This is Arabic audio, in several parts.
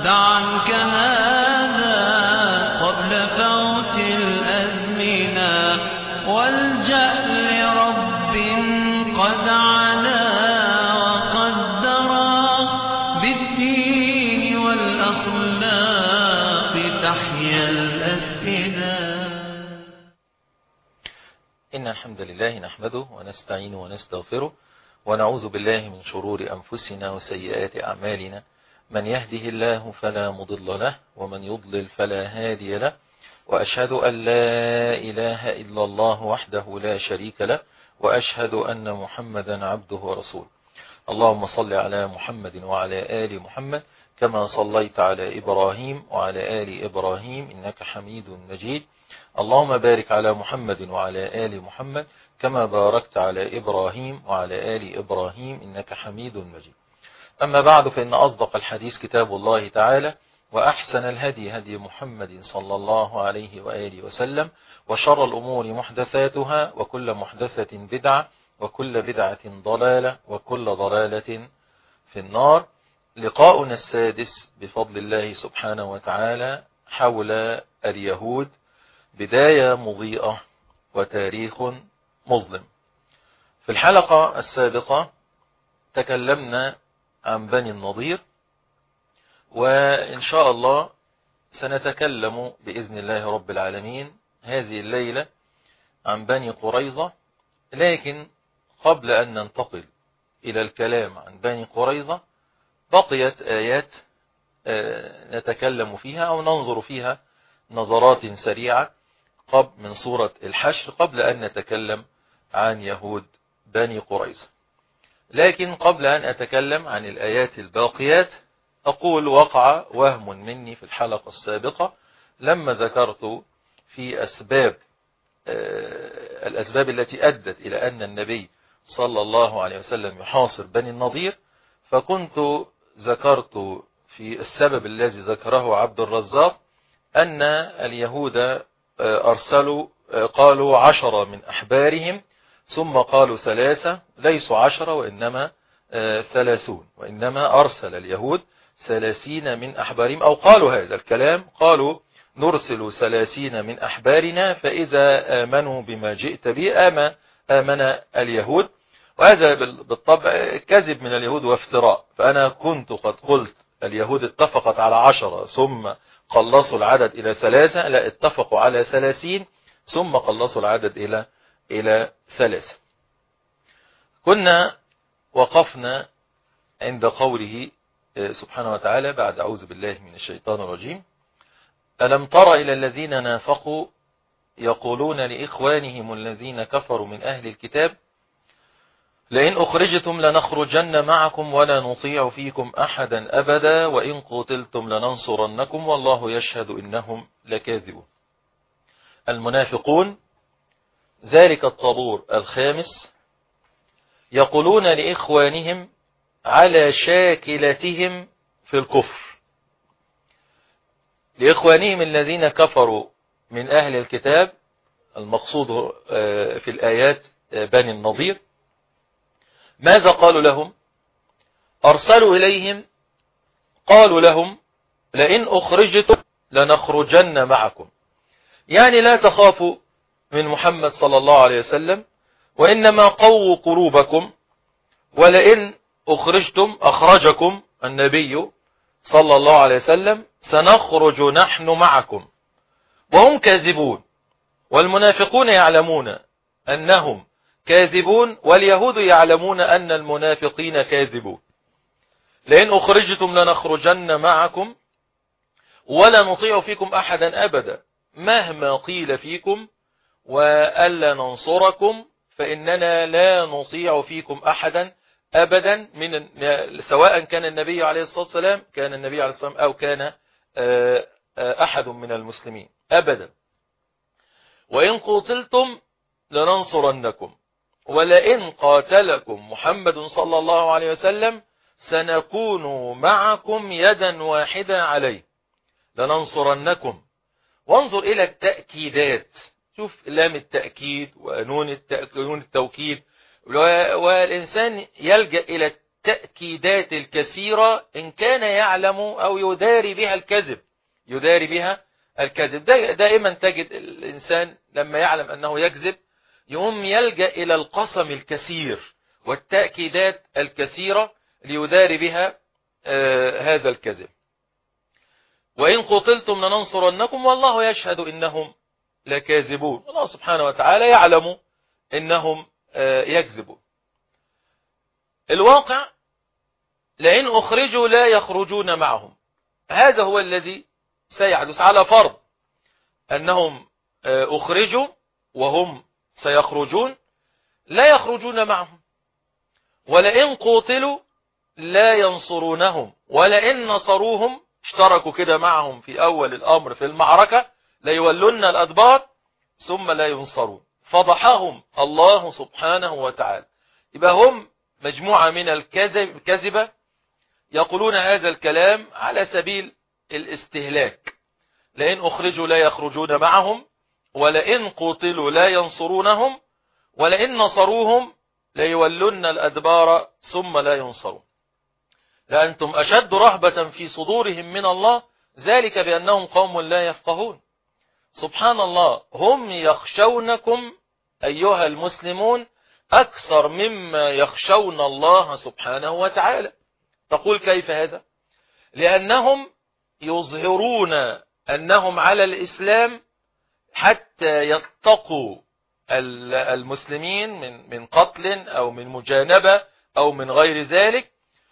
دع عنك هذا قبل فوت الأزمنة والجأ لرب قد علا وقدرا بالدين والأخلاق تحيا الأفئدة. إن الحمد لله نحمده ونستعين ونستغفره ونعوذ بالله من شرور أنفسنا وسيئات أعمالنا، من يهده الله فلا مضل له ومن يضلل فلا هادي له، وأشهد أن لا إله إلا الله وحده لا شريك له، وأشهد أن محمدا عبده ورسوله. اللهم صل على محمد وعلى آل محمد كما صليت على إبراهيم وعلى آل إبراهيم إنك حميد مجيد. اللهم بارك على محمد وعلى آل محمد كما باركت على إبراهيم وعلى آل إبراهيم إنك حميد مجيد. أما بعد، فإن أصدق الحديث كتاب الله تعالى، وأحسن الهدي هدي محمد صلى الله عليه وآله وسلم، وشر الأمور محدثاتها، وكل محدثة بدعة، وكل بدعة ضلالة، وكل ضلالة في النار. لقاؤنا السادس بفضل الله سبحانه وتعالى حول اليهود، بداية مضيئة وتاريخ مظلم. في الحلقة السابقة تكلمنا عن بني النضير، وإن شاء الله سنتكلم بإذن الله رب العالمين هذه الليلة عن بني قريظة. لكن قبل أن ننتقل إلى الكلام عن بني قريظة بقيت آيات نتكلم فيها أو ننظر فيها نظرات سريعة من سورة الحشر قبل أن نتكلم عن يهود بني قريظة. لكن قبل أن أتكلم عن الآيات الباقيات أقول وقع وهم مني في الحلقة السابقة لما ذكرت في الأسباب التي أدت إلى أن النبي صلى الله عليه وسلم يحاصر بني النضير، فكنت ذكرت في السبب الذي ذكره عبد الرزاق أن اليهود أرسلوا قالوا 10 من أحبارهم، ثم قالوا 3، ليسوا 10 وإنما 30، وإنما أرسل اليهود 30 من أحبارهم، أو قالوا هذا الكلام، قالوا نرسل 30 من أحبارنا فإذا آمنوا بما جئت به آمن اليهود. وهذا بالطبع كذب من اليهود وافتراء. فأنا كنت قد قلت اليهود اتفقت على 10 ثم قلصوا العدد إلى 3، لا، اتفقوا على 30 ثم قلصوا العدد إلى 3. كنا وقفنا عند قوله سبحانه وتعالى بعد أعوذ بالله من الشيطان الرجيم: ألم تر إلى الذين نافقوا يقولون لإخوانهم الذين كفروا من أهل الكتاب لئن أخرجتم لنخرجن معكم ولا نطيع فيكم أحدا أبدا وإن قتلتم لننصرنكم والله يشهد إنهم لكاذبون. المنافقون ذلك الطابور الخامس يقولون لإخوانهم على شاكلتهم في الكفر، لإخوانهم الذين كفروا من أهل الكتاب، المقصود في الآيات بني النضير. ماذا قالوا لهم؟ أرسلوا إليهم قالوا لهم لئن أخرجتم لنخرجن معكم، يعني لا تخافوا من محمد صلى الله عليه وسلم، وإنما قووا قلوبكم، ولئن أخرجكم النبي صلى الله عليه وسلم سنخرج نحن معكم. وهم كاذبون، والمنافقون يعلمون أنهم كاذبون، واليهود يعلمون أن المنافقين كاذبون. لئن أخرجتم لنخرجن معكم ولا نطيع فيكم أحدا أبدا مهما قيل فيكم وألا ننصركم فإننا لا نطيع فيكم أحدا أبدا، سواء كان النبي عليه الصلاة والسلام أو كان أحد من المسلمين أبدا. وإن قتلتم لننصرنكم ولئن قاتلكم محمد صلى الله عليه وسلم سنكون معكم يدا واحدة عليه لننصرنكم. وانظر إلى التأكيدات، شوف لام التأكيد ونون التوكيد، والإنسان يلجأ إلى التأكيدات الكثيرة إن كان يعلم أو يداري بها الكذب، يداري بها الكذب. دائما تجد الإنسان لما يعلم أنه يكذب يقوم يلجأ إلى القسم الكثير والتأكيدات الكثيرة ليداري بها هذا الكذب. وإن قتلتم لننصرنكم والله يشهد إنهم لكاذبون. الله سبحانه وتعالى يعلم إنهم يكذبون. الواقع لئن أخرجوا لا يخرجون معهم، هذا هو الذي سيحدث على فرض أنهم أخرجوا وهم سيخرجون لا يخرجون معهم. ولئن قتلوا لا ينصرونهم، ولئن نصروهم اشتركوا كده معهم في أول الأمر في المعركة ليولون الأدبار ثم لا ينصرون. فضحهم الله سبحانه وتعالى. يبقى هم مجموعة من الكذبة يقولون هذا الكلام على سبيل الاستهلاك. لئن أخرجوا لا يخرجون معهم، ولئن قتلوا لا ينصرونهم، ولئن نصروهم ليولون الأدبار ثم لا ينصرون. لأنتم أشد رهبة في صدورهم من الله، ذلك بأنهم قوم لا يفقهون. سبحان الله، هم يخشونكم أيها المسلمون أكثر مما يخشون الله سبحانه وتعالى. تقول كيف هذا؟ لأنهم يظهرون أنهم على الإسلام حتى يتقوا المسلمين من قتل أو من مجانبة أو من غير ذلك،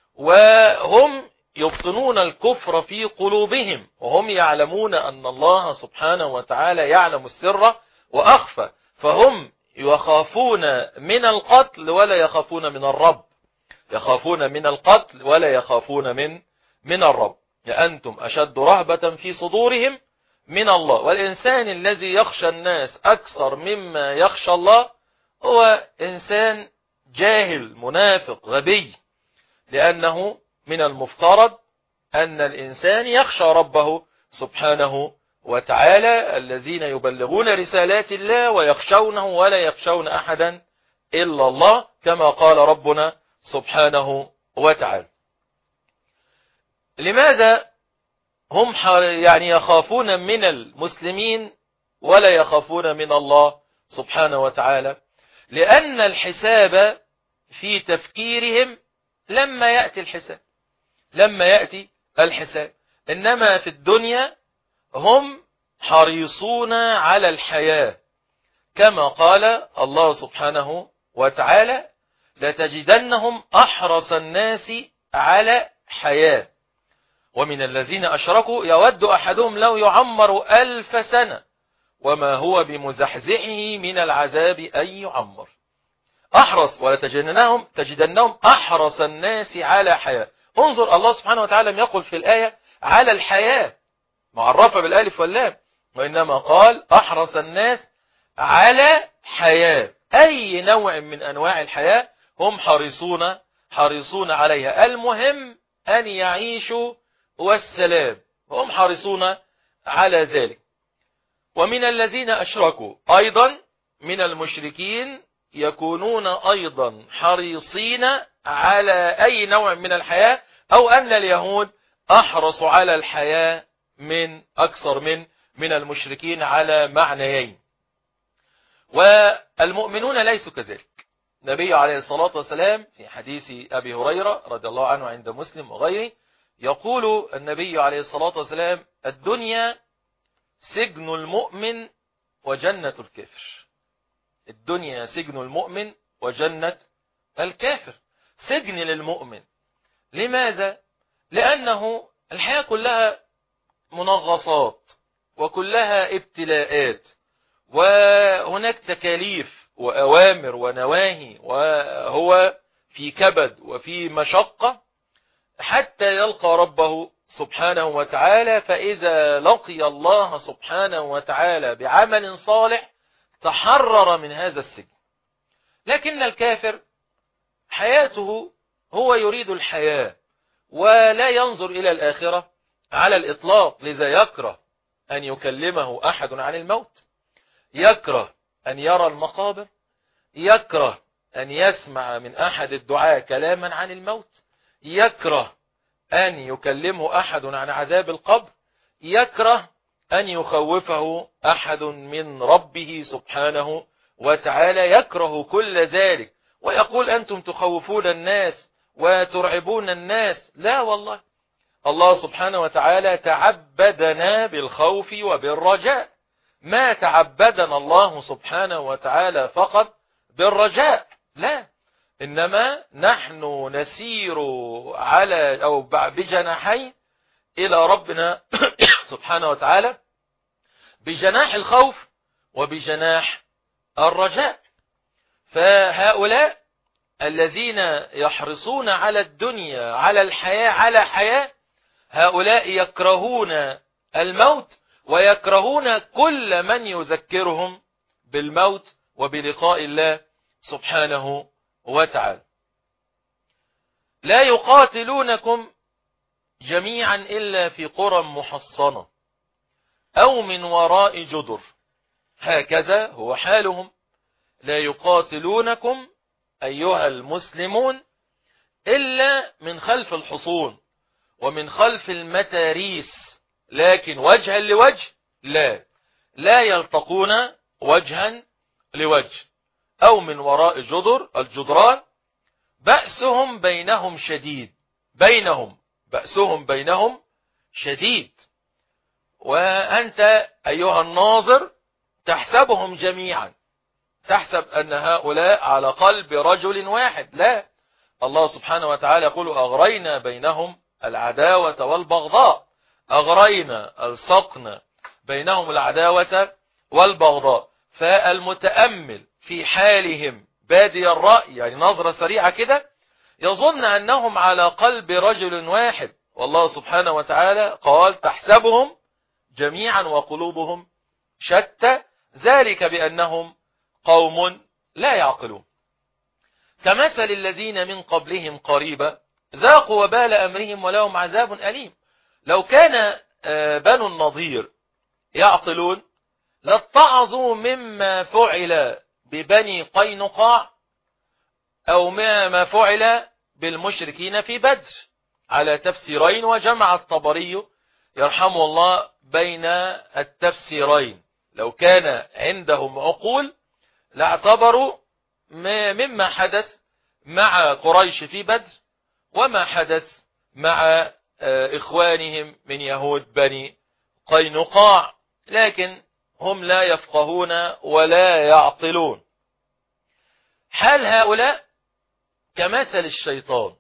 وهم يبطنون الكفر في قلوبهم وهم يعلمون أن الله سبحانه وتعالى يعلم السر وأخفى، فهم يخافون من القتل ولا يخافون من الرب، يخافون من القتل ولا يخافون من الرب. لأنتم أشد رهبة في صدورهم من الله. والإنسان الذي يخشى الناس أكثر مما يخشى الله هو إنسان جاهل منافق غبي، لأنه من المفترض أن الإنسان يخشى ربه سبحانه وتعالى، الذين يبلغون رسالات الله ويخشونه ولا يخشون أحدا إلا الله، كما قال ربنا سبحانه وتعالى. لماذا هم يعني يخافون من المسلمين ولا يخافون من الله سبحانه وتعالى؟ لأن الحساب في تفكيرهم لما يأتي الحساب، لما يأتي الحساب. إنما في الدنيا هم حريصون على الحياة، كما قال الله سبحانه وتعالى: لتجدنهم أحرص الناس على حياة ومن الذين أشركوا يود أحدهم لو يعمر 1000 سنة وما هو بمزحزحه من العذاب أن يعمر. أحرص، ولتجدنهم أحرص الناس على حياة. انظر، الله سبحانه وتعالى لم يقل في الآية على الحياة معرفة بالالف واللام، وإنما قال أحرص الناس على حياة. أي نوع من أنواع الحياة هم حريصون عليها. المهم أن يعيشوا والسلام، هم حريصون على ذلك. ومن الذين أشركوا أيضا من المشركين يكونون أيضا حريصين على أي نوع من الحياة، أو أن اليهود أحرصوا على الحياة أكثر من المشركين على معنيين. والمؤمنون ليسوا كذلك. النبي عليه الصلاة والسلام في حديث أبي هريرة رضي الله عنه عند مسلم وغيره يقول النبي عليه الصلاة والسلام: الدنيا سجن المؤمن وجنة الكافر. الدنيا سجن المؤمن وجنة الكافر. سجن للمؤمن. لماذا؟ لأنه الحياة كلها منغصات وكلها ابتلاءات، وهناك تكاليف وأوامر ونواهي، وهو في كبد وفي مشقة حتى يلقى ربه سبحانه وتعالى. فإذا لقي الله سبحانه وتعالى بعمل صالح تحرر من هذا السجن. لكن الكافر حياته هو يريد الحياة ولا ينظر إلى الآخرة على الإطلاق، لذا يكره أن يكلمه أحد عن الموت، يكره أن يرى المقابر، يكره أن يسمع من أحد الدعاء كلاما عن الموت، يكره أن يكلمه أحد عن عذاب القبر، يكره أن يخوفه أحد من ربه سبحانه وتعالى، يكره كل ذلك ويقول أنتم تخوفون الناس وترعبون الناس. لا والله، الله سبحانه وتعالى تعبدنا بالخوف وبالرجاء، ما تعبدنا الله سبحانه وتعالى فقط بالرجاء، لا، إنما نحن نسير على أو بجناحين إلى ربنا سبحانه وتعالى، بجناح الخوف وبجناح الرجاء. فهؤلاء الذين يحرصون على الدنيا، على الحياة، على حياة، هؤلاء يكرهون الموت ويكرهون كل من يذكرهم بالموت وبلقاء الله سبحانه وتعالى. لا يقاتلونكم جميعا إلا في قرى محصنة أو من وراء جدر، هكذا هو حالهم. لا يقاتلونكم أيها المسلمون إلا من خلف الحصون ومن خلف المتاريس، لكن وجها لوجه لا يلتقون وجها لوجه، أو من وراء جدر، الجدران. بأسهم بينهم شديد، بأسهم بينهم شديد. وأنت أيها الناظر تحسبهم جميعا، تحسب أن هؤلاء على قلب رجل واحد، لا، الله سبحانه وتعالى يقول أغرينا بينهم العداوة والبغضاء، أغرينا ألصقنا بينهم العداوة والبغضاء. فالمتأمل في حالهم بادي الرأي، يعني نظرة سريعة كده، يظن أنهم على قلب رجل واحد، والله سبحانه وتعالى قال تحسبهم جميعا وقلوبهم شتى، ذلك بأنهم قوم لا يعقلون. كمثل الذين من قبلهم قريبا ذاقوا وبال أمرهم ولهم عذاب أليم. لو كان بنو النضير يعقلون لاتعظوا مما فعل ببني قينقاع أو ما فعل بالمشركين في بدر على تفسيرين، وجمع الطبري يرحمه الله بين التفسيرين. لو كان عندهم عقول لاعتبروا مما حدث مع قريش في بدر وما حدث مع إخوانهم من يهود بني قينقاع، لكن هم لا يفقهون ولا يعقلون. حال هؤلاء كمثل الشيطان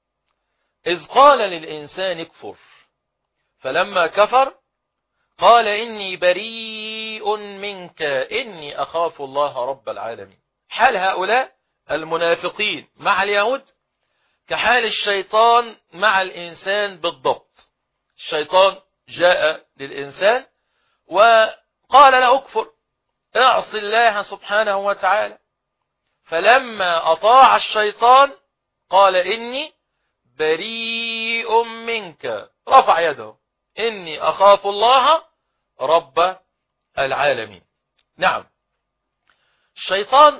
إذ قال للإنسان اكفر، فلما كفر قال إني بريء منك إني أخاف الله رب العالمين. حال هؤلاء المنافقين مع اليهود كحال الشيطان مع الإنسان بالضبط. الشيطان جاء للإنسان وقال له اكفر، اعص الله سبحانه وتعالى، فلما أطاع الشيطان قال إني بريء منك، رفع يده، إني أخاف الله رب العالمين. نعم، الشيطان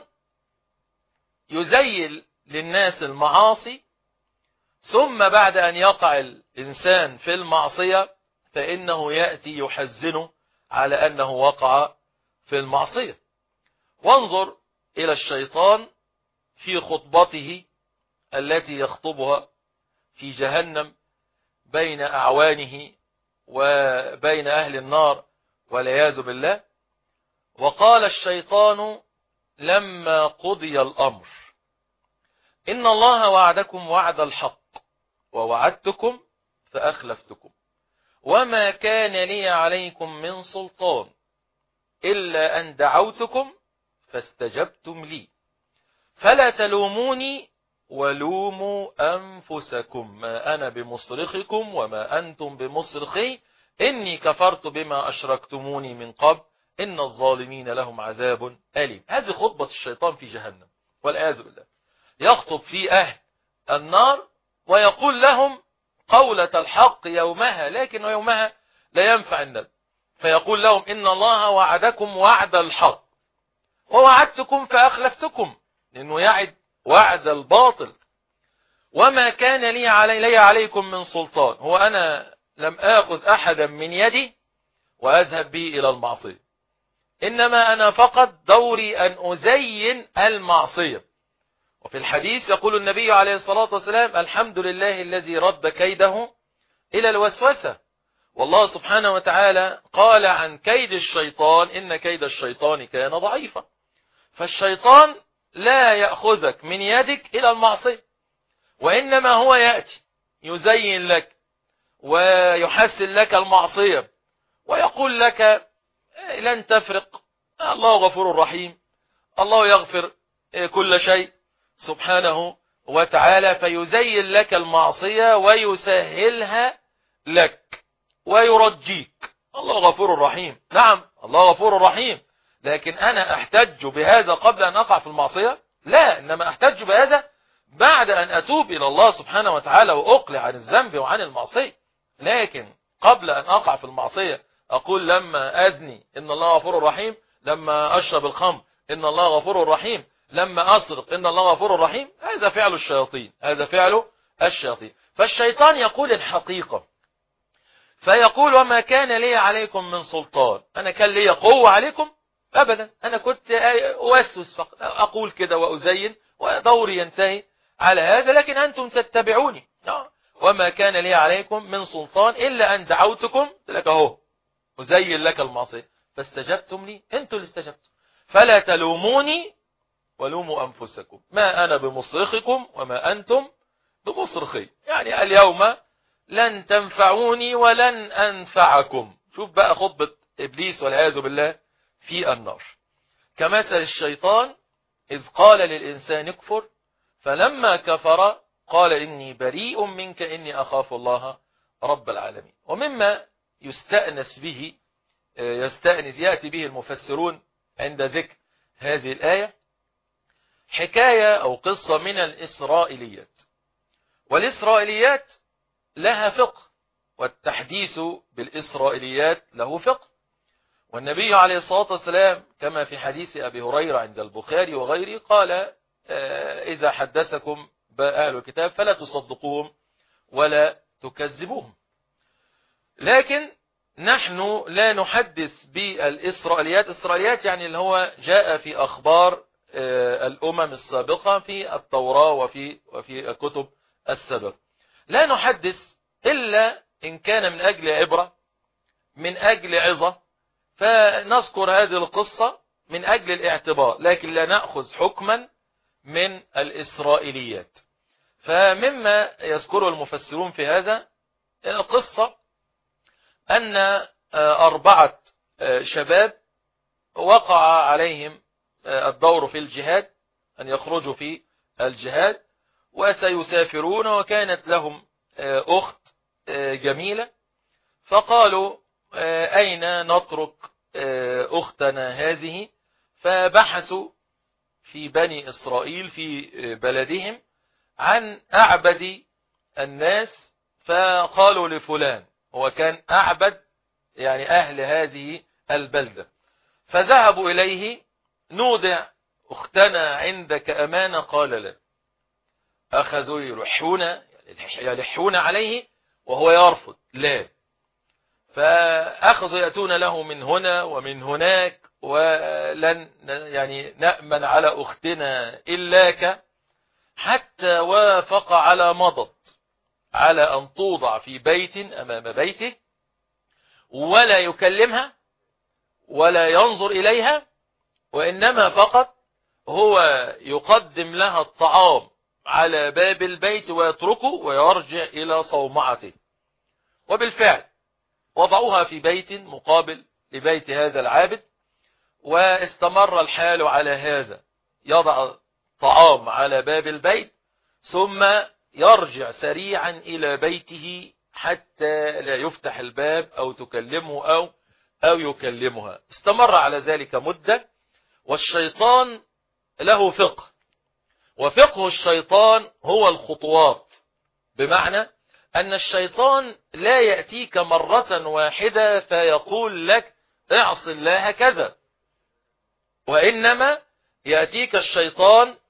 يزيل للناس المعاصي، ثم بعد أن يقع الإنسان في المعصية فإنه يأتي يحزنه على أنه وقع في المعصية. وانظر إلى الشيطان في خطبته التي يخطبها في جهنم بين أعوانه وبين أهل النار والعياذ بالله. وقال الشيطان لما قضي الأمر إن الله وعدكم وعد الحق ووعدتكم فأخلفتكم وما كان لي عليكم من سلطان إلا أن دعوتكم فاستجبتم لي فلا تلوموني ولوموا أنفسكم ما أنا بمصرخكم وما أنتم بمصرخي إني كفرت بما أشركتموني من قبل إن الظالمين لهم عذاب أليم. هذه خطبة الشيطان في جهنم والعياذ بالله، يخطب في أهل النار ويقول لهم قولة الحق يومها، لكن يومها لا ينفع الندم، فيقول لهم إن الله وعدكم وعد الحق ووعدتكم فأخلفتكم، لأنه يعد وعد الباطل. وما كان لي عليكم من سلطان، هو أنا لم آخذ أحدا من يدي وأذهب به إلى المعصية، إنما أنا فقط دوري أن أزين المعصية. وفي الحديث يقول النبي عليه الصلاة والسلام: الحمد لله الذي رد كيده إلى الوسوسة. والله سبحانه وتعالى قال عن كيد الشيطان: إن كيد الشيطان كان ضعيفا. فالشيطان لا يأخذك من يدك إلى المعصية، وإنما هو يأتي يزين لك ويحسن لك المعصية ويقول لك: لن تفرق، الله غفور رحيم، الله يغفر كل شيء سبحانه وتعالى، فيزين لك المعصية ويسهلها لك ويرجيك. الله غفور رحيم، نعم الله غفور رحيم، لكن أنا أحتج بهذا قبل أن أقع في المعصية؟ لا، إنما أحتج بهذا بعد أن أتوب إلى الله سبحانه وتعالى وأقلع عن الذنب وعن المعصية. لكن قبل أن أقع في المعصية أقول لما أزني إن الله غفور رحيم، لما أشرب الخمر إن الله غفور رحيم، لما أسرق إن الله غفور رحيم. هذا فعل الشياطين، هذا فعل الشياطين. فالشيطان يقول الحقيقة، فيقول: وما كان لي عليكم من سلطان، أنا كان لي قوة عليكم؟ أبدا، أنا كنت أوسوس فقط، أقول كده وأزين ودوري ينتهي على هذا، لكن أنتم تتبعوني. وما كان لي عليكم من سلطان إلا أن دعوتكم لك أهو أزين لك المعصية فاستجبتم لي، أنتم اللي استجبتم، فلا تلوموني ولوموا أنفسكم، ما أنا بمصرخكم وما أنتم بمصرخي. يعني اليوم لن تنفعوني ولن أنفعكم. شوف بقى خطبة إبليس والعياذ بالله في النار. كمثل الشيطان إذ قال للإنسان اكفر فلما كفر قال إني بريء منك إني أخاف الله رب العالمين. ومما يستأنس به يأتي به المفسرون عند ذكر هذه الآية حكاية أو قصة من الإسرائيليات. والإسرائيليات لها فقه، والتحديث بالإسرائيليات له فقه. والنبي عليه الصلاة والسلام كما في حديث أبي هريرة عند البخاري وغيره قال: إذا حدثكم أهل الكتاب فلا تصدقوهم ولا تكذبوهم. لكن نحن لا نحدث بالإسرائيليات. إسرائيليات يعني اللي هو جاء في أخبار الأمم السابقة في التوراة وفي الكتب السابقة. لا نحدث إلا إن كان من أجل عبرة، من أجل عظة، فنذكر هذه القصة من أجل الاعتبار، لكن لا نأخذ حكما من الإسرائيليات. فمما يذكره المفسرون في هذا القصة أن 4 شباب وقع عليهم الدور في الجهاد، أن يخرجوا في الجهاد وسيسافرون، وكانت لهم أخت جميلة، فقالوا: أين نترك أختنا هذه؟ فبحثوا في بني إسرائيل في بلدهم عن أعبد الناس، فقالوا لفلان، هو كان أعبد يعني أهل هذه البلدة، فذهبوا إليه: نودع أختنا عندك أمانة؟ قال لا. أخذوا يلحون عليه وهو يرفض لا، فأخذوا يأتون له من هنا ومن هناك: ولن يعني نأمن على أختنا إلاك، حتى وافق على مضض على أن توضع في بيت أمام بيته، ولا يكلمها ولا ينظر إليها، وإنما فقط هو يقدم لها الطعام على باب البيت ويتركه ويرجع إلى صومعته. وبالفعل وضعوها في بيت مقابل لبيت هذا العابد، واستمر الحال على هذا، يضع طعام على باب البيت ثم يرجع سريعا إلى بيته حتى لا يفتح الباب أو تكلمه أو يكلمها. استمر على ذلك مدة. والشيطان له فقه، وفقه الشيطان هو الخطوات، بمعنى أن الشيطان لا يأتيك مرة واحدة فيقول لك اعص الله كذا، وإنما يأتيك الشيطان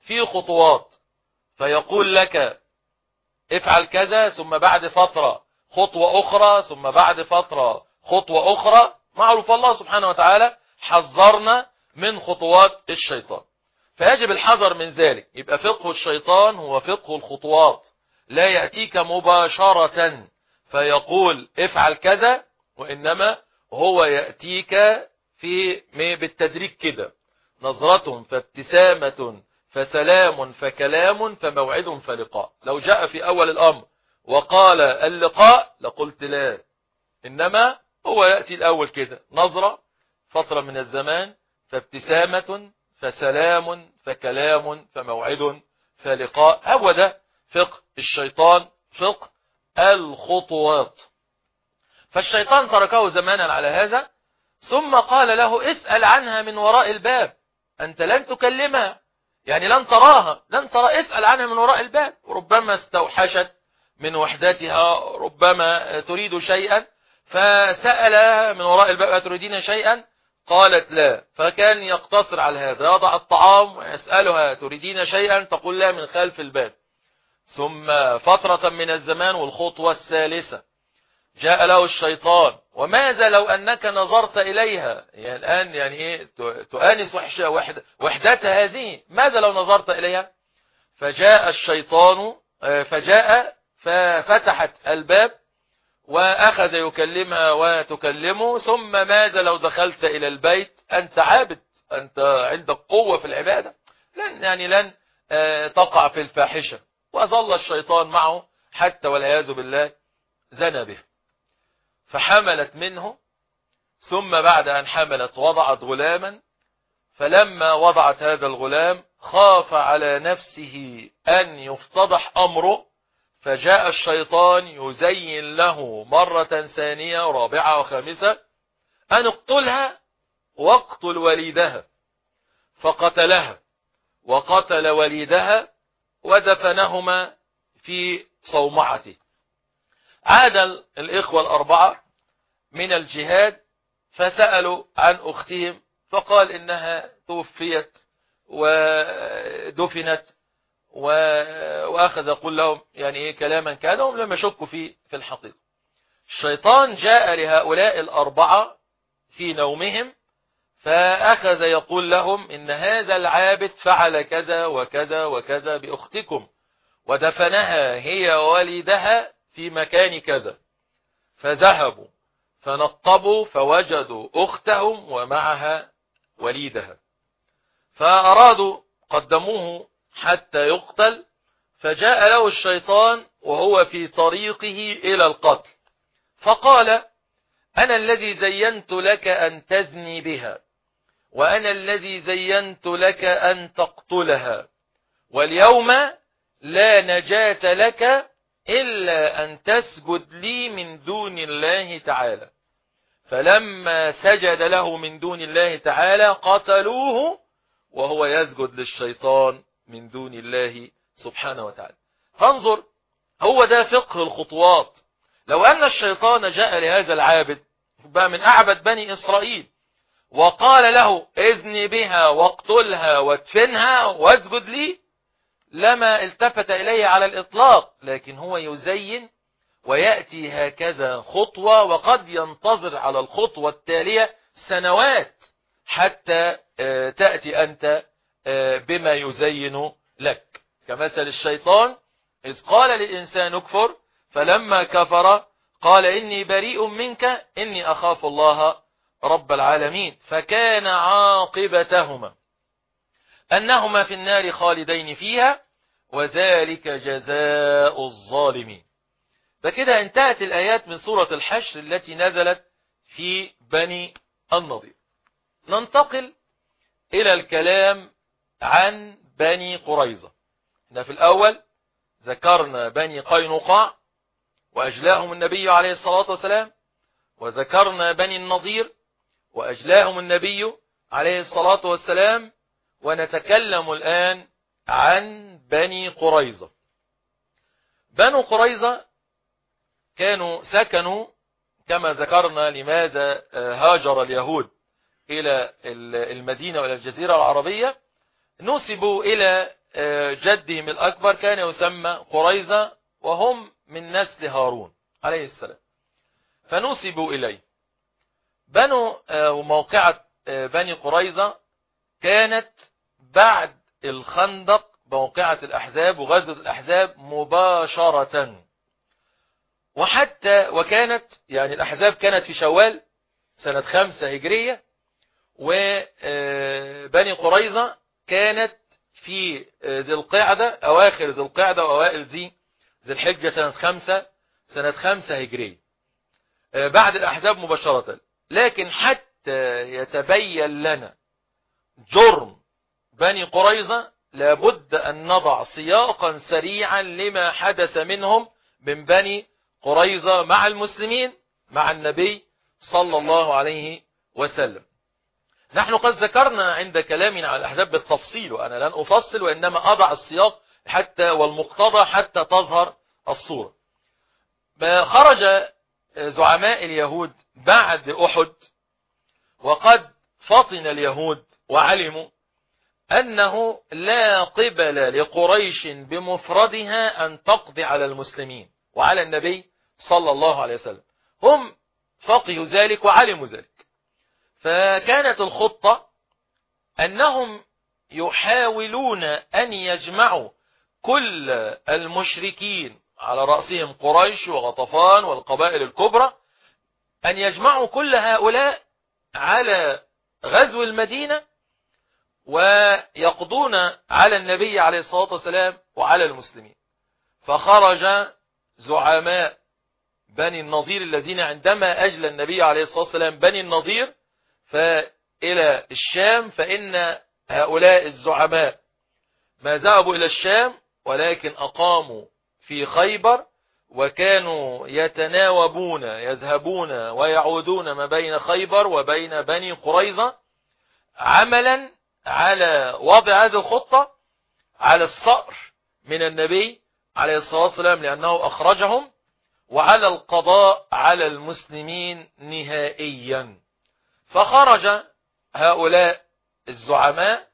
في خطوات، فيقول لك افعل كذا، ثم بعد فترة خطوة أخرى، ثم بعد فترة خطوة أخرى. معروف الله سبحانه وتعالى حذرنا من خطوات الشيطان، فيجب الحذر من ذلك. يبقى فقه الشيطان هو فقه الخطوات، لا يأتيك مباشرة فيقول افعل كذا، وإنما هو يأتيك بالتدريج كده، نظرة فابتسامة فسلام فكلام فموعد فلقاء. لو جاء في أول الأمر وقال اللقاء لقلت لا، إنما هو يأتي الأول كده، نظرة فترة من الزمان فابتسامة فسلام فكلام فموعد فلقاء. هو ده فقه الشيطان، فقه الخطوات. فالشيطان تركه زمانا على هذا، ثم قال له اسأل عنها من وراء الباب، أنت لن تكلمها، يعني لن تراها، لن ترى، اسأل عنها من وراء الباب. ربما استوحشت من وحدتها، ربما تريد شيئا، فسألها من وراء الباب أتريدين شيئا؟ قالت لا، فكان يقتصر على هذا، يضع الطعام ويسألها تريدين شيئا؟ تقول لا، من خلف الباب. ثم فترة من الزمان، والخطوة الثالثة جاء له الشيطان، وماذا لو أنك نظرت إليها؟ يعني الآن يعني إيه تؤانس وحدتها هذه، ماذا لو نظرت إليها؟ فجاء الشيطان، فجاء ففتحت الباب وأخذ يكلمها وتكلمه. ثم ماذا لو دخلت إلى البيت؟ أنت عابد، أنت عندك قوة في العبادة، لن تقع في الفاحشة. وظل الشيطان معه حتى والعياذ بالله زنى به، فحملت منه. ثم بعد أن حملت وضعت غلاما، فلما وضعت هذا الغلام خاف على نفسه أن يفتضح أمره، فجاء الشيطان يزين له مرة ثانية ورابعة وخامسة أن اقتلها واقتل وليدها، فقتلها وقتل وليدها ودفنهما في صومعته. عاد الإخوة الأربعة من الجهاد فسألوا عن أختهم، فقال إنها توفيت ودفنت، وأخذ يقول لهم يعني إيه كلاما كان هم لم يشكوا في الحقيقة. الشيطان جاء لهؤلاء الأربعة في نومهم، فأخذ يقول لهم إن هذا العابد فعل كذا وكذا وكذا بأختكم، ودفنها هي ووليدها في مكان كذا. فذهبوا فنطبوا فوجدوا أختهم ومعها وليدها، فأرادوا قدموه حتى يقتل. فجاء له الشيطان وهو في طريقه إلى القتل، فقال أنا الذي زينت لك أن تزني بها، وأنا الذي زينت لك أن تقتلها، واليوم لا نجاة لك إلا أن تسجد لي من دون الله تعالى. فلما سجد له من دون الله تعالى قتلوه وهو يسجد للشيطان من دون الله سبحانه وتعالى. فانظر، هو ده فقه الخطوات. لو أن الشيطان جاء لهذا العابد بقى من أعبد بني إسرائيل وقال له اذني بها واقتلها وادفنها واسجد لي، لما التفت إليه على الإطلاق، لكن هو يزين ويأتي هكذا خطوة، وقد ينتظر على الخطوة التالية سنوات حتى تأتي أنت بما يزين لك. كمثل الشيطان إذ قال للإنسان اكفر فلما كفر قال إني بريء منك إني أخاف الله رب العالمين، فكان عاقبتهما أنهما في النار خالدين فيها وذلك جزاء الظالمين. فكده انتهت الآيات من سورة الحشر التي نزلت في بني النضير. ننتقل إلى الكلام عن بني قريظة. احنا في الأول ذكرنا بني قينقاع وأجلاهم النبي عليه الصلاة والسلام، وذكرنا بني النضير وأجلاهم النبي عليه الصلاة والسلام، ونتكلم الآن عن بني قريظة. بنو قريظة كانوا سكنوا كما ذكرنا لماذا هاجر اليهود إلى المدينة وإلى الجزيرة العربية، نسبوا إلى جدهم الأكبر كان يسمى قريظة، وهم من نسل هارون عليه السلام، فنسبوا إليه. وموقعة بني قريظة كانت بعد الخندق، موقعة الأحزاب وغزوة الأحزاب مباشرة، وكانت يعني الأحزاب كانت في شوال سنة 5 هجرية، وبني قريظة كانت في ذي القعدة، أواخر ذي القعدة وأوائل ذي الحجة سنة 5 هجرية، بعد الأحزاب مباشرة. لكن حتى يتبين لنا جرم بني قريظة لابد أن نضع سياقا سريعا لما حدث منهم من بني قريظة مع المسلمين مع النبي صلى الله عليه وسلم. نحن قد ذكرنا عند كلامنا على الأحزاب بالتفصيل، وأنا لن أفصل وإنما أضع السياق والمقتضى حتى تظهر الصورة. خرج زعماء اليهود بعد أحد، وقد فطن اليهود وعلموا أنه لا قبل لقريش بمفردها أن تقضي على المسلمين وعلى النبي صلى الله عليه وسلم. هم فقهوا ذلك وعلموا ذلك، فكانت الخطة أنهم يحاولون أن يجمعوا كل المشركين على رأسهم قريش وغطفان والقبائل الكبرى، أن يجمعوا كل هؤلاء على غزو المدينة ويقضون على النبي عليه الصلاة والسلام وعلى المسلمين. فخرج زعماء بني النضير الذين عندما أجلى النبي عليه الصلاة والسلام بني النضير فإلى الشام، فإن هؤلاء الزعماء ما ذهبوا إلى الشام ولكن أقاموا في خيبر، وكانوا يتناوبون يذهبون ويعودون ما بين خيبر وبين بني قريظة، عملا على وضع هذه الخطة على الصقر من النبي عليه الصلاة والسلام لأنه أخرجهم، وعلى القضاء على المسلمين نهائيا. فخرج هؤلاء الزعماء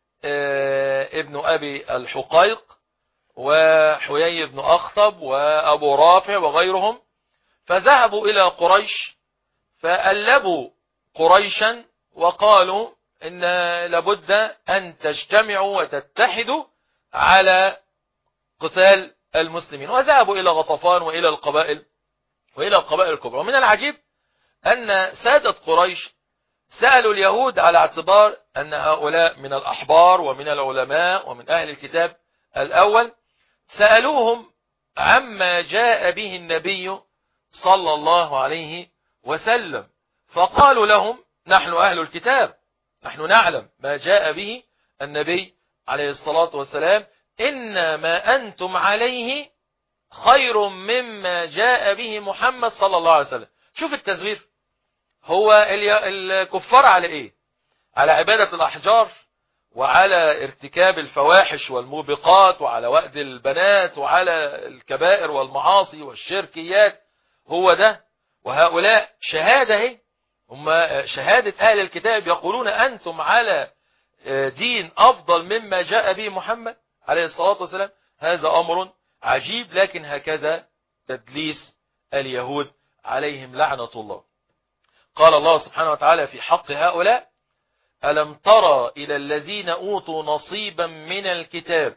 ابن أبي الحقيق وحيي بن أخطب وأبو رافع وغيرهم، فذهبوا إلى قريش فألبوا قريشا وقالوا إن لابد أن تجتمعوا وتتحدوا على قتال المسلمين، وذهبوا إلى غطفان وإلى القبائل الكبرى. ومن العجيب أن سادة قريش سألوا اليهود على اعتبار أن هؤلاء من الأحبار ومن العلماء ومن أهل الكتاب الأول، سألوهم عما جاء به النبي صلى الله عليه وسلم، فقالوا لهم نحن أهل الكتاب، نحن نعلم ما جاء به النبي عليه الصلاة والسلام، إن ما أنتم عليه خير مما جاء به محمد صلى الله عليه وسلم. شوف التزوير، هو الكفار على إيه؟ على عبادة الأحجار وعلى ارتكاب الفواحش والموبقات وعلى وأد البنات وعلى الكبائر والمعاصي والشركيات، هو ده. وهؤلاء شهادة هم شهادة أهل الكتاب يقولون أنتم على دين أفضل مما جاء به محمد عليه الصلاة والسلام. هذا أمر عجيب، لكن هكذا تدليس اليهود عليهم لعنة الله. قال الله سبحانه وتعالى في حق هؤلاء: ألم ترى إلى الذين أوتوا نصيبا من الكتاب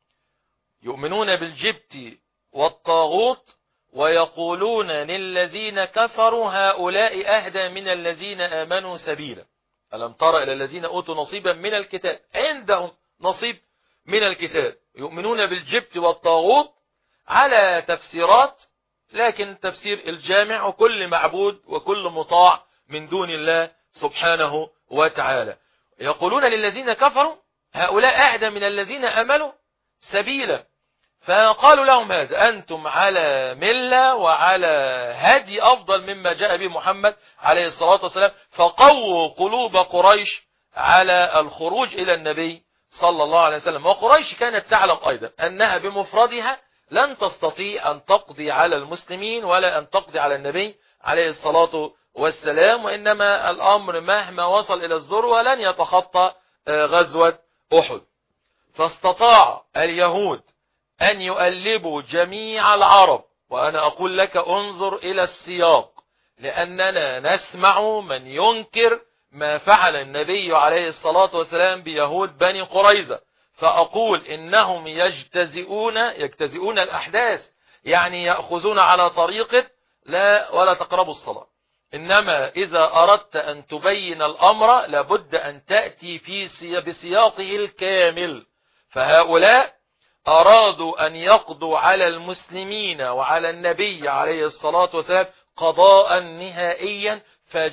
يؤمنون بالجبت والطاغوت ويقولون للذين كفروا هؤلاء أهدى من الذين آمنوا سبيلا. ألم ترى إلى الذين أوتوا نصيبا من الكتاب، عندهم نصيب من الكتاب، يؤمنون بالجبت والطاغوت على تفسيرات، لكن تفسير الجامع وكل معبود وكل مطاع من دون الله سبحانه وتعالى. يقولون للذين كفروا هؤلاء أهدى من الذين آمنوا سبيلا، فقالوا لهم هذا أنتم على ملة وعلى هدي أفضل مما جاء به محمد عليه الصلاة والسلام، فقووا قلوب قريش على الخروج إلى النبي صلى الله عليه وسلم. وقريش كانت تعلم أيضا أنها بمفردها لن تستطيع أن تقضي على المسلمين ولا أن تقضي على النبي عليه الصلاة والسلام، وإنما الأمر مهما وصل إلى الذروة لن يتخطى غزوة أحد. فاستطاع اليهود أن يؤلبوا جميع العرب. وأنا أقول لك انظر إلى السياق، لأننا نسمع من ينكر ما فعل النبي عليه الصلاة والسلام بيهود بني قريظة، فأقول إنهم يجتزئون الأحداث، يعني يأخذون على طريقة لا ولا تقربوا الصلاة. إنما إذا أردت أن تبين الأمر لابد أن تأتي بسياقه الكامل. فهؤلاء أرادوا أن يقضوا على المسلمين وعلى النبي عليه الصلاة والسلام قضاء نهائيا،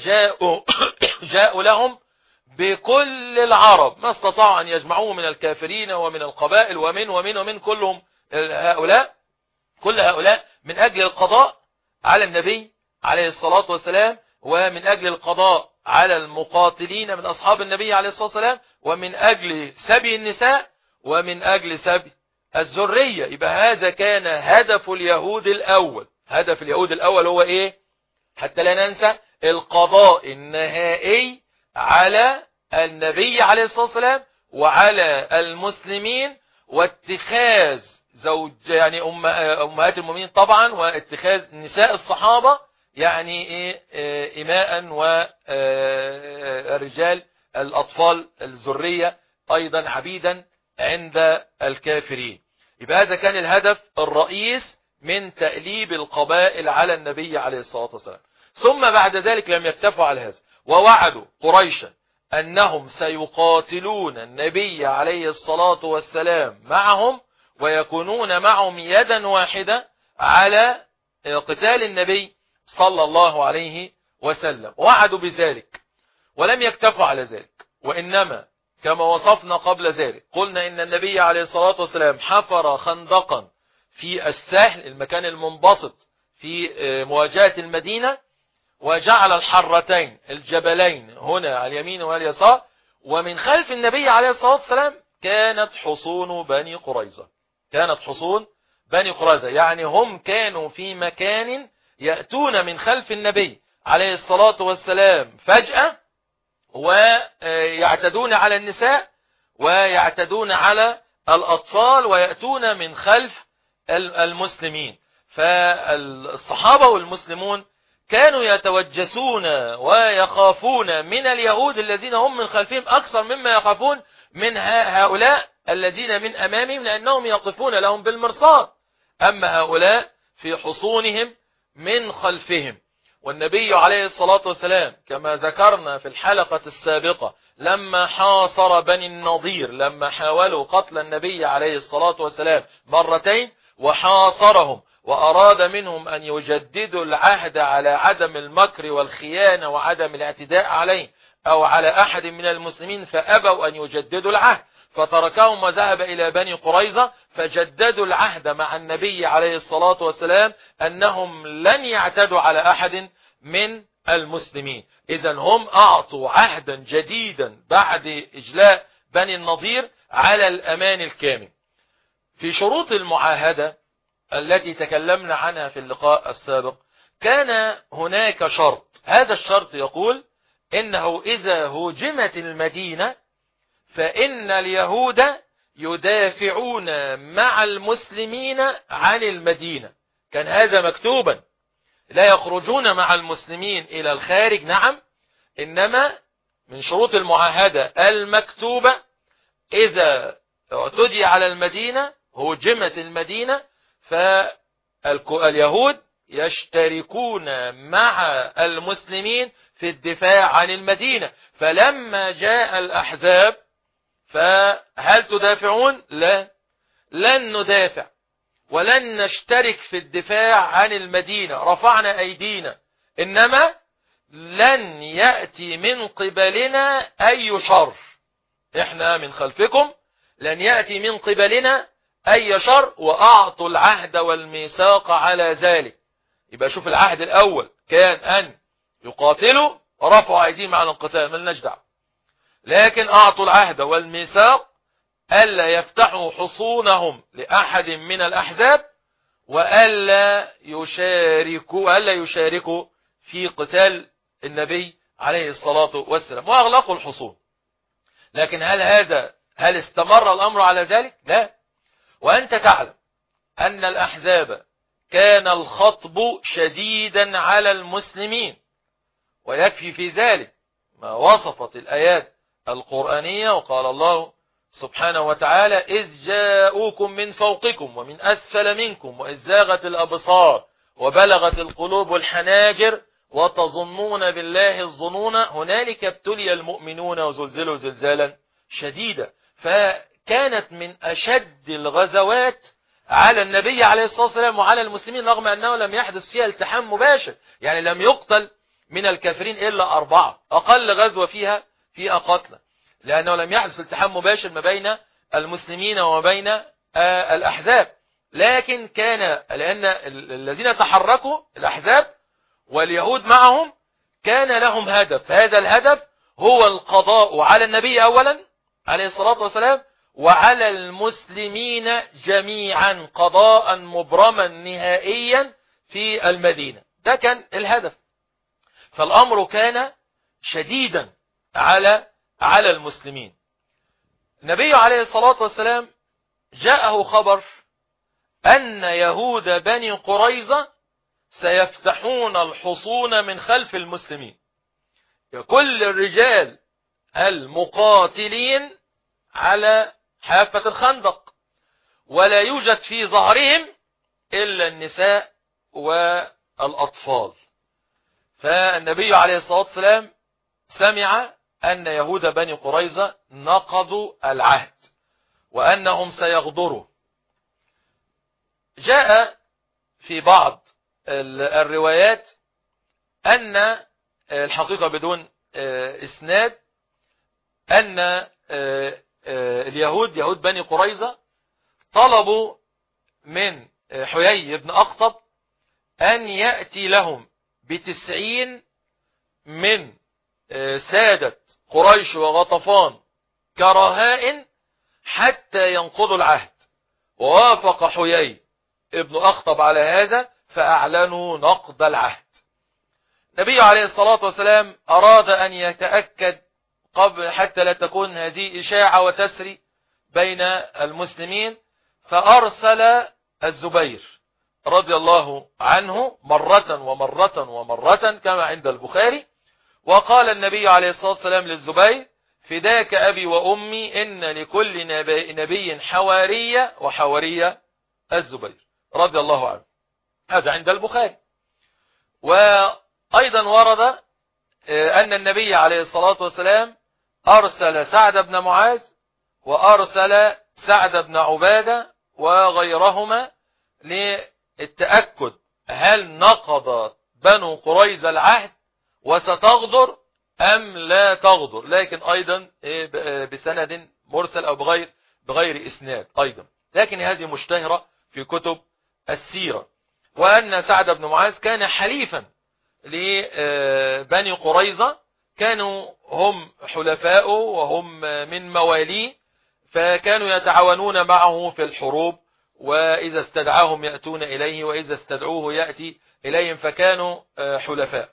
جاءوا لهم بكل العرب، ما استطاعوا أن يجمعوه من الكافرين ومن القبائل ومن كلهم كل هؤلاء من أجل القضاء على النبي عليه الصلاة والسلام، ومن أجل القضاء على المقاتلين من أصحاب النبي عليه الصلاة والسلام، ومن أجل سبي النساء، ومن أجل سبي الذرية. يبقى هذا كان هدف اليهود الأول. هدف اليهود الأول هو إيه؟ حتى لا ننسى القضاء النهائي على النبي عليه الصلاة والسلام وعلى المسلمين، واتخاذ يعني أمهات المؤمنين طبعا، واتخاذ نساء الصحابة يعني إماء، والرجال الأطفال الذرية أيضا عبيدا عند الكافرين. يبقى هذا كان الهدف الرئيس من تأليب القبائل على النبي عليه الصلاة والسلام. ثم بعد ذلك لم يكتفوا على هذا، ووعدوا قريشا أنهم سيقاتلون النبي عليه الصلاة والسلام معهم، ويكونون معهم يدا واحدة على قتال النبي صلى الله عليه وسلم. وعدوا بذلك ولم يكتفوا على ذلك، وإنما كما وصفنا قبل ذلك قلنا إن النبي عليه الصلاة والسلام حفر خندقا في الساحل، المكان المنبسط في مواجهة المدينة، وجعل الحرتين الجبلين هنا على اليمين واليسار، ومن خلف النبي عليه الصلاة والسلام كانت حصون بني قريظة. كانت حصون بني قريظة، يعني هم كانوا في مكان يأتون من خلف النبي عليه الصلاة والسلام فجأة، ويعتدون على النساء ويعتدون على الأطفال، ويأتون من خلف المسلمين. فالصحابة والمسلمون كانوا يتوجسون ويخافون من اليهود الذين هم من خلفهم أكثر مما يخافون من هؤلاء الذين من أمامهم، لأنهم يقفون لهم بالمرصاد، أما هؤلاء في حصونهم من خلفهم. والنبي عليه الصلاة والسلام كما ذكرنا في الحلقة السابقة لما حاصر بني النضير، لما حاولوا قتل النبي عليه الصلاة والسلام مرتين وحاصرهم، وأراد منهم أن يجددوا العهد على عدم المكر والخيانة وعدم الاعتداء عليه أو على أحد من المسلمين، فأبوا أن يجددوا العهد، فتركهم وذهب إلى بني قريظة، فجددوا العهد مع النبي عليه الصلاة والسلام أنهم لن يعتدوا على أحد من المسلمين. إذن هم أعطوا عهدا جديدا بعد إجلاء بني النضير على الأمان الكامل. في شروط المعاهدة التي تكلمنا عنها في اللقاء السابق كان هناك شرط، هذا الشرط يقول إنه إذا هجمت المدينة فإن اليهود يدافعون مع المسلمين عن المدينة. كان هذا مكتوبا، لا يخرجون مع المسلمين إلى الخارج، نعم، إنما من شروط المعاهدة المكتوبة إذا اعتدي على المدينة، هجمت المدينة، فاليهود يشتركون مع المسلمين في الدفاع عن المدينة. فلما جاء الأحزاب فهل تدافعون؟ لا، لن ندافع ولن نشترك في الدفاع عن المدينة، رفعنا أيدينا، إنما لن يأتي من قبلنا أي شر، إحنا من خلفكم لن يأتي من قبلنا أي شر، وأعطوا العهد والميثاق على ذلك. يبقى شوف العهد الأول كان أن يقاتلوا ورفعوا أيديهم عن القتال، ملناش دعوة، لكن أعطوا العهد والميثاق ألا يفتحوا حصونهم لأحد من الأحزاب، وألا يشاركوا في قتال النبي عليه الصلاة والسلام، وأغلقوا الحصون. لكن هل هذا هل استمر الأمر على ذلك؟ لا. وأنت تعلم أن الأحزاب كان الخطب شديدا على المسلمين، ويكفي في ذلك ما وصفت الآيات القرآنية، وقال الله سبحانه وتعالى: إذ جاءوكم من فوقكم ومن أسفل منكم وإذ زاغت الأبصار وبلغت القلوب الحناجر وتظنون بالله الظنون هنالك ابتلي المؤمنون وزلزلوا زلزالا شديدا. فكانت من أشد الغزوات على النبي عليه الصلاة والسلام وعلى المسلمين، رغم أنه لم يحدث فيها التحام مباشر، يعني لم يقتل من الكافرين إلا 4، أقل غزوة فيها قتلى، لأنه لم يحدث التحام مباشر ما بين المسلمين وما بين الأحزاب. لكن كان لأن الذين تحركوا الأحزاب واليهود معهم كان لهم هدف، هذا الهدف هو القضاء على النبي أولا عليه الصلاة والسلام وعلى المسلمين جميعا قضاء مبرما نهائيا في المدينة. ده كان الهدف. فالأمر كان شديدا على المسلمين. النبي عليه الصلاة والسلام جاءه خبر أن يهود بني قريظة سيفتحون الحصون من خلف المسلمين، كل الرجال المقاتلين على حافة الخندق، ولا يوجد في ظهرهم إلا النساء والأطفال. فالنبي عليه الصلاة والسلام سمع أن يهود بني قريظة نقضوا العهد وأنهم سيغدروا. جاء في بعض الروايات أن الحقيقة بدون إسناد أن يهود بني قريظة طلبوا من حيي بن أخطب أن يأتي لهم ب90 من سادة قريش وغطفان كرهائن حتى ينقضوا العهد. ووافق حيي ابن أخطب على هذا فأعلنوا نقض العهد. النبي عليه الصلاة والسلام أراد أن يتأكد قبل حتى لا تكون هذه إشاعة وتسري بين المسلمين، فأرسل الزبير رضي الله عنه مرة ومرة ومرة كما عند البخاري، وقال النبي عليه الصلاة والسلام للزبير: فداك أبي وأمي إن لكل نبي حوارية وحوارية الزبير رضي الله عنه. هذا عند البخاري. وأيضا ورد أن النبي عليه الصلاة والسلام أرسل سعد بن معاذ وأرسل سعد بن عبادة وغيرهما للتأكد هل نقض بنو قريظة العهد وستغدر أم لا تغدر، لكن أيضا بسند مرسل أو بغير إسناد أيضا، لكن هذه مشتهرة في كتب السيرة. وأن سعد بن معاذ كان حليفا لبني قريظة، كانوا هم حلفاء وهم من مواليه، فكانوا يتعاونون معه في الحروب، وإذا استدعاهم يأتون إليه وإذا استدعوه يأتي إليهم، فكانوا حلفاء.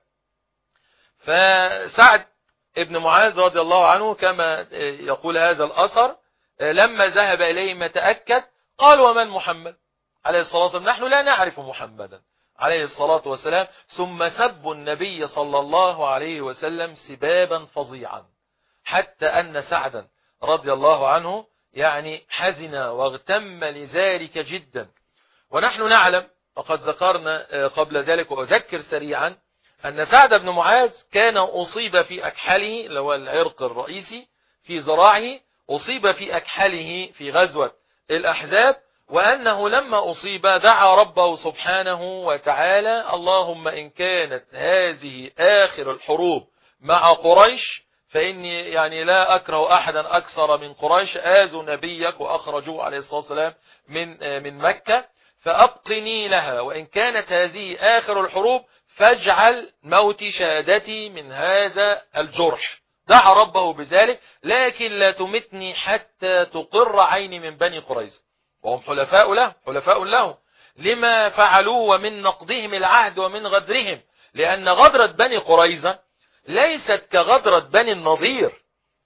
فسعد ابن معاذ رضي الله عنه كما يقول هذا الأثر لما ذهب إليهم يتأكد قال: ومن محمد عليه الصلاة والسلام؟ نحن لا نعرف محمدا عليه الصلاة والسلام. ثم سبوا النبي صلى الله عليه وسلم سبابا فظيعا، حتى أن سعدا رضي الله عنه يعني حزن واغتم لذلك جدا. ونحن نعلم وقد ذكرنا قبل ذلك وأذكر سريعا أن سعد بن معاذ كان أصيب في أكحله، اللي هو العرق الرئيسي في ذراعه، أصيب في أكحله في غزوة الأحزاب، وأنه لما أصيب دعا ربه سبحانه وتعالى: اللهم إن كانت هذه آخر الحروب مع قريش فإني يعني لا أكره أحدا أكثر من قريش، آذوا نبيك وأخرجوه عليه الصلاة والسلام من مكة، فأبقني لها، وإن كانت هذه آخر الحروب فاجعل موت شهادتي من هذا الجرح. دعا ربه بذلك: لكن لا تمتني حتى تقر عيني من بني قريظة، وهم حلفاء له لما فعلوا ومن نقضهم العهد ومن غدرهم، لأن غدرة بني قريظة ليست كغدرة بني النضير.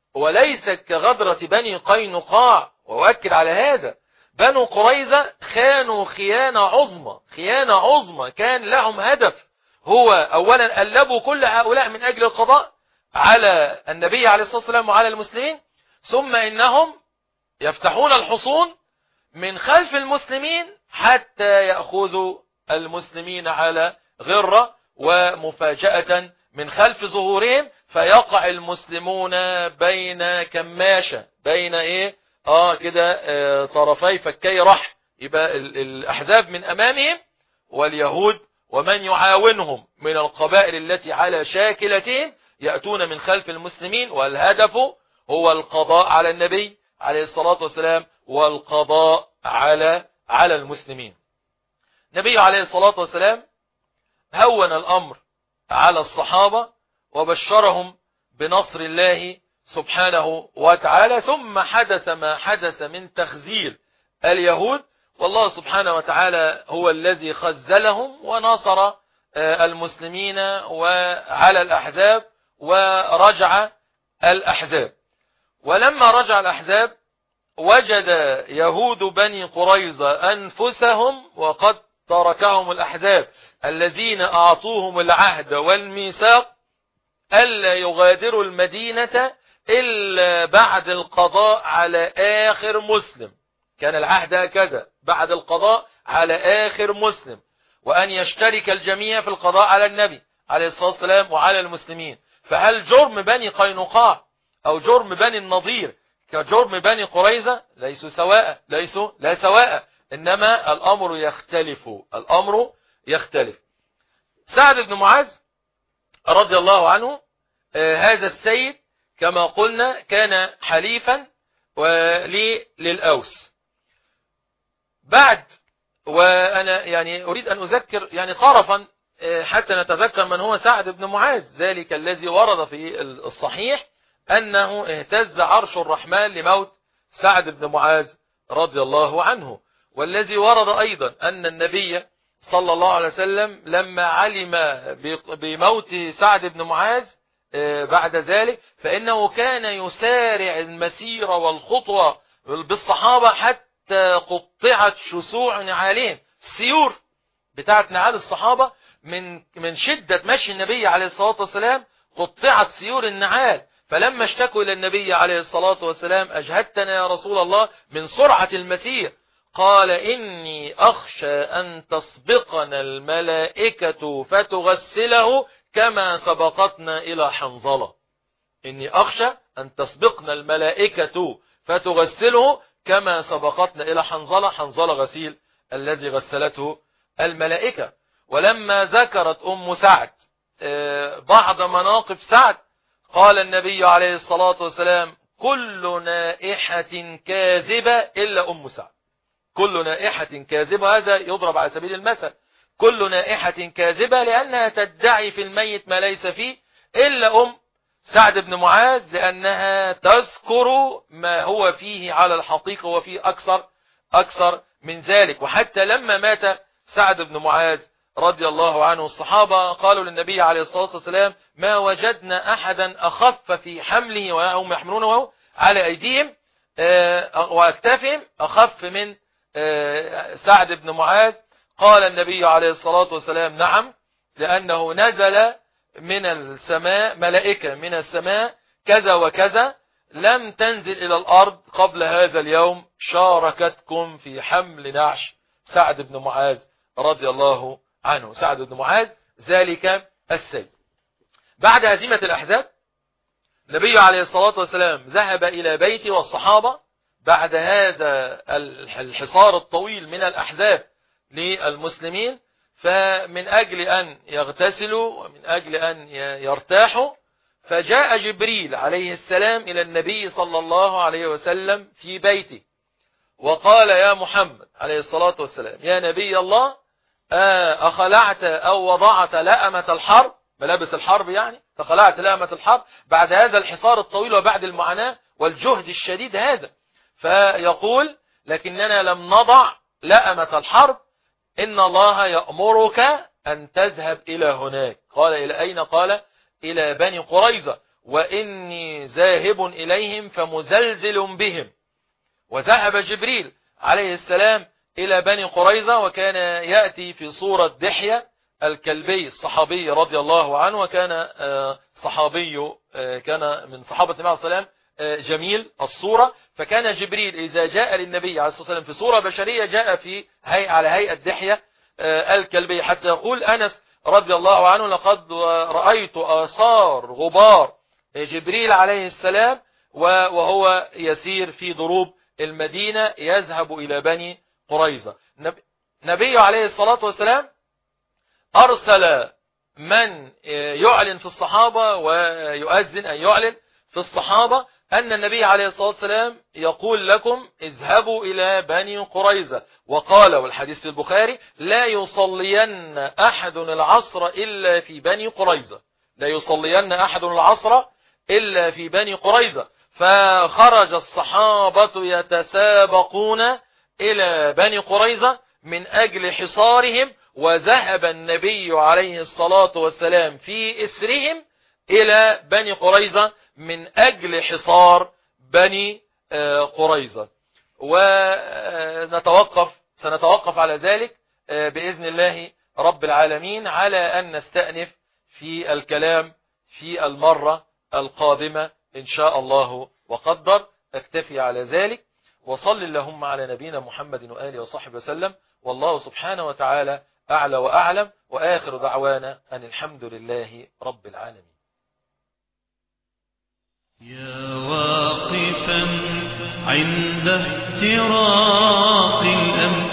وليست كغدرة بني قينقاع. وأؤكد على هذا، بنو قريظة خانوا خيانة عظمى، كان لهم هدف، هو أولا ألبوا كل هؤلاء من أجل القضاء على النبي عليه الصلاة والسلام وعلى المسلمين، ثم إنهم يفتحون الحصون من خلف المسلمين حتى يأخذوا المسلمين على غرة ومفاجأة من خلف ظهورهم، فيقع المسلمون بين كماشة، بين كده طرفي فكي رح، يبقى الأحزاب من أمامهم واليهود ومن يعاونهم من القبائل التي على شاكلتهم يأتون من خلف المسلمين، والهدف هو القضاء على النبي عليه الصلاة والسلام والقضاء على المسلمين. النبي عليه الصلاة والسلام هون الأمر على الصحابة وبشرهم بنصر الله سبحانه وتعالى، ثم حدث ما حدث من تخذيل اليهود، والله سبحانه وتعالى هو الذي خذلهم ونصر المسلمين وعلى الأحزاب، ورجع الأحزاب. ولما رجع الأحزاب وجد يهود بني قريظة أنفسهم وقد تركهم الأحزاب الذين أعطوهم العهد والميثاق ألا يغادروا المدينة إلا بعد القضاء على آخر مسلم. كان العهد هكذا، بعد القضاء على آخر مسلم، وأن يشترك الجميع في القضاء على النبي عليه الصلاة والسلام وعلى المسلمين. فهل جرم بني قينقاع أو جرم بني النضير كجرم بني قريظة؟ ليسوا لا سواء، إنما الأمر يختلف. سعد بن معاذ رضي الله عنه، هذا السيد كما قلنا كان حليفا للأوس. بعد، وأنا يعني أريد أن أذكر يعني طرفا حتى نتذكر من هو سعد بن معاذ، ذلك الذي ورد في الصحيح أنه اهتز عرش الرحمن لموت سعد بن معاذ رضي الله عنه، والذي ورد أيضا أن النبي صلى الله عليه وسلم لما علم بموت سعد بن معاذ بعد ذلك فإنه كان يسارع المسير والخطوة بالصحابة حتى قطعت شسوع نعالهم، السيور بتاعت نعال الصحابة من شدة مشي النبي عليه الصلاة والسلام قطعت سيور النعال. فلما اشتكوا إلى النبي عليه الصلاة والسلام أجهدتنا يا رسول الله من سرعة المسير، قال إني أخشى أن تسبقنا الملائكة فتغسله كما سبقتنا إلى حنظلة. إني أخشى أن تسبقنا الملائكة فتغسله كما سبقتنا إلى حنظلة. حنظلة غسيل الذي غسلته الملائكة. ولما ذكرت أم سعد بعض مناقب سعد قال النبي عليه الصلاة والسلام كل نائحة كاذبة إلا أم سعد. كل نائحة كاذبة، هذا يضرب على سبيل المثل، كل نائحة كاذبة لأنها تدعي في الميت ما ليس فيه، إلا أم سعد بن معاذ لأنها تذكر ما هو فيه على الحقيقة وفيه أكثر من ذلك. وحتى لما مات سعد بن معاذ رضي الله عنه الصحابة قالوا للنبي عليه الصلاة والسلام ما وجدنا أحدا أخف في حمله وهم يحملونه على أيديهم وأكتافهم أخف من سعد بن معاذ. قال النبي عليه الصلاة والسلام نعم، لأنه نزل من السماء ملائكة من السماء كذا وكذا لم تنزل إلى الأرض قبل هذا اليوم شاركتكم في حمل نعش سعد بن معاذ رضي الله عنه. سعد بن معاذ ذلك السيد. بعد هزيمة الأحزاب النبي عليه الصلاة والسلام ذهب إلى بيته والصحابة بعد هذا الحصار الطويل من الأحزاب للمسلمين، فمن أجل أن يغتسلوا ومن أجل أن يرتاحوا فجاء جبريل عليه السلام إلى النبي صلى الله عليه وسلم في بيته وقال يا محمد عليه الصلاة والسلام يا نبي الله أخلعت أو وضعت لأمة الحرب، ملابس الحرب يعني، فخلعت لأمة الحرب بعد هذا الحصار الطويل وبعد المعاناة والجهد الشديد هذا. فيقول لكننا لم نضع لأمة الحرب، إن الله يأمرك أن تذهب إلى هناك. قال إلى أين؟ قال إلى بني قريظة، وإني ذاهب إليهم فمزلزل بهم. وذهب جبريل عليه السلام إلى بني قريظة، وكان يأتي في صورة دحية الكلبي الصحابي رضي الله عنه، وكان صحابي كان من صحابة النبي عليه الصلاة والسلام جميل الصورة. فكان جبريل إذا جاء للنبي عليه الصلاة والسلام في صورة بشرية جاء في على هيئة دحية الكلبي، حتى يقول أنس رضي الله عنه: لقد رأيت آثار غبار جبريل عليه السلام وهو يسير في ضروب المدينة يذهب إلى بني قريظة. نبي عليه الصلاة والسلام أرسل من يعلن في الصحابة ويؤذن أن يعلن في الصحابة أن النبي عليه الصلاة والسلام يقول لكم اذهبوا إلى بني قريظة. وقال، والحديث في البخاري: لا يصلين أحد العصر إلا في بني قريظة، لا يصلين أحد العصر إلا في بني قريظة. فخرج الصحابة يتسابقون إلى بني قريظة من أجل حصارهم، وذهب النبي عليه الصلاة والسلام في إسرهم إلى بني قريظة من أجل حصار بني قريظة. سنتوقف على ذلك بإذن الله رب العالمين، على أن نستأنف في الكلام في المرة القادمة إن شاء الله وقدر. أكتفي على ذلك، وصل اللهم على نبينا محمد وآله وصحبه وسلم، والله سبحانه وتعالى أعلى وأعلم، وآخر دعوانا أن الحمد لله رب العالمين. يا واقفا عند افتراق الأمر